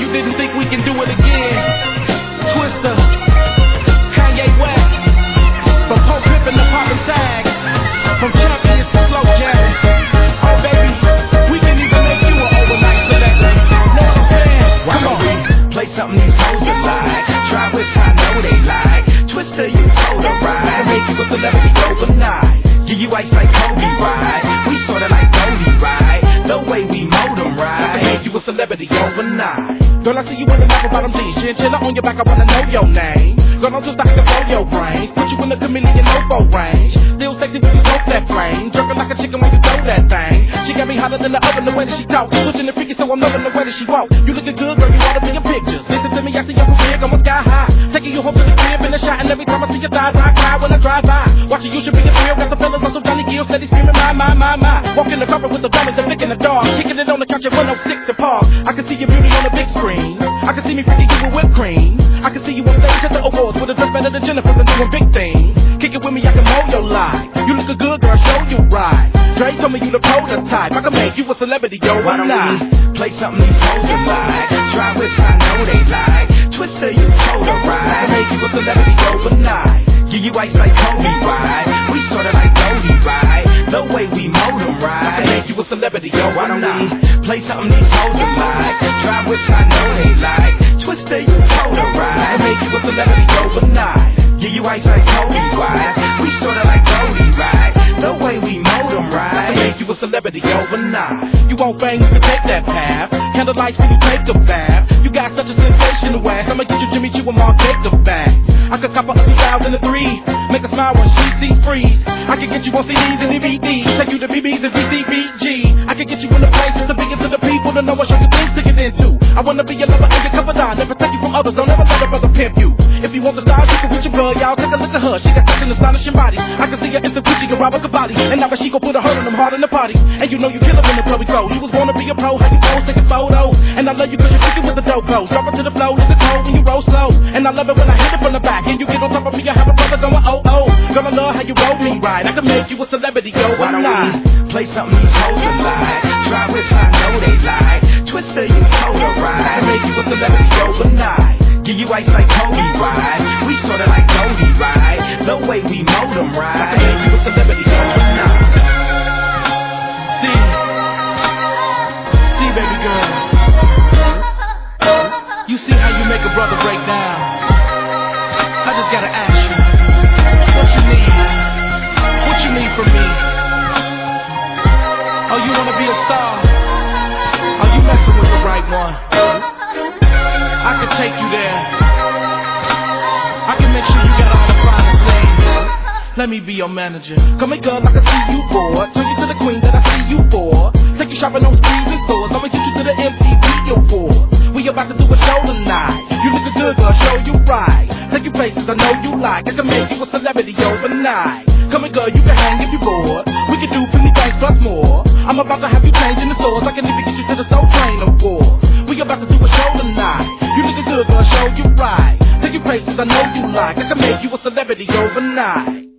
you didn't think we can do it again. Twister, Kanye West, from Pope Pippin to Pop and Tag, from champions to slow jamming. Oh baby, we can even make you an overnight celebrity. Know what I'm saying? Come on. Play something these hoes are like. Try which I know they like. Twister, you told her right. Make you a celebrity overnight. Give you ice like Kobe, right? We sorta like Goldie, right? The way we mold them, right? Make you a celebrity overnight. Girl, I see you in the lap bottom jeans, chinchilla on your back, I wanna know your name. Girl, I'm just like to blow your brains, put you in the chameleon no range. Still sexy when you smoke that flame, jerking like a chicken when you throw that thing. She got me hotter than the oven, the way that she talk, switching the freaky, so I'm loving the way that she walk. You looking good, girl, you oughta be in pictures. Listen to me, I see your career going sky high, taking you home to the crib in a shot, and every time I see your thighs, I cry when I drive by. Watching you should be a thrill, got the fellas on some Johnny Gill, steady screaming my. Walking the carpet with the brothers and licking the dog, kicking it on the couch at 106 to Park. I can see your beauty on the big screen. I can see me freaking you with whipped cream. I can see you on stage at the awards with a dress better than Jennifer's and doing big things. Kick it with me, I can mold your life. You look good, girl, show you right. Dre told me you the prototype. I can make you a celebrity, yo, why don't we play something these hoes are like? Try which I know they like. Twister, you told her right. Make you a celebrity overnight. Give you ice like Kobe, right? We sorta like Goldie, right? The way we mold them, right? Make you a celebrity, yo, why don't we play something these hoes are like? Try which I know they like. Twister, you told her right. Make you a celebrity overnight. Give you ice like Kobe, right? We sorta like Goldie, right? The way we mold them, right? Make you a celebrity overnight. You want fame, you can take that path. Candlelights when you take a bath. You got such a sensational ass. I'ma get you Jimmy G with Mark Jacob back. I could cop a 2003, make a smile when she sees freeze. I can get you on CDs and DVDs, take you to BBs and VCBG. I can get you in the places to be into the people to know what show you things to get into. I wanna be your lover and your confidant, and protect you from others. Don't ever let a brother pimp you. If you want the style, she can with your blood, y'all take a look at her. She got such an astonishing body. I can see her in the Gucci and Robert Cavalli, and now she gon' put a hurt on them hard in the party. And you know you kill her when the club we go. You was born to be a pro, how you pose, taking photos. And I love you 'cause you're freaking with the dope pose. Drop it to the flow, look the cold when you roll slow. And I love it when I hit it from the back, and you get on top of me. I have a brother going oh. Girl, I love how you roll me right. I can make you a celebrity, yo, why don't we play something these hoes are like? Try which I know they like. Twister, you told her right. Make you a celebrity overnight. Give you ice like Kobe, right? We sorta like Goldie, right? The way we mold them, right? I can make you a celebrity overnight. See, baby girl. You see how you make a brother break down. I just gotta ask you, what you need? What you need from me? Oh, you wanna be a star? Oh, you messing with the right one. I can take you there. I can make sure you got all the finest names. Let me be your manager. Come here, girl, I can see you bored. Turn you to the queen that I see you for. Take you shopping on streets and stores. I'ma get you to the MTV Awards. We about to do a show tonight. You lookin' good, girl, show you right. Take you places I know you like. I can make you a celebrity overnight. Come here, girl, you can hang if you bored. We can do plenty things plus more. I'm about to have you changing the stores. I can even get you to the Soul Train Awards. We about to do a show tonight. You lookin' good, girl, show you right. Take you places I know you like. I can make you a celebrity overnight.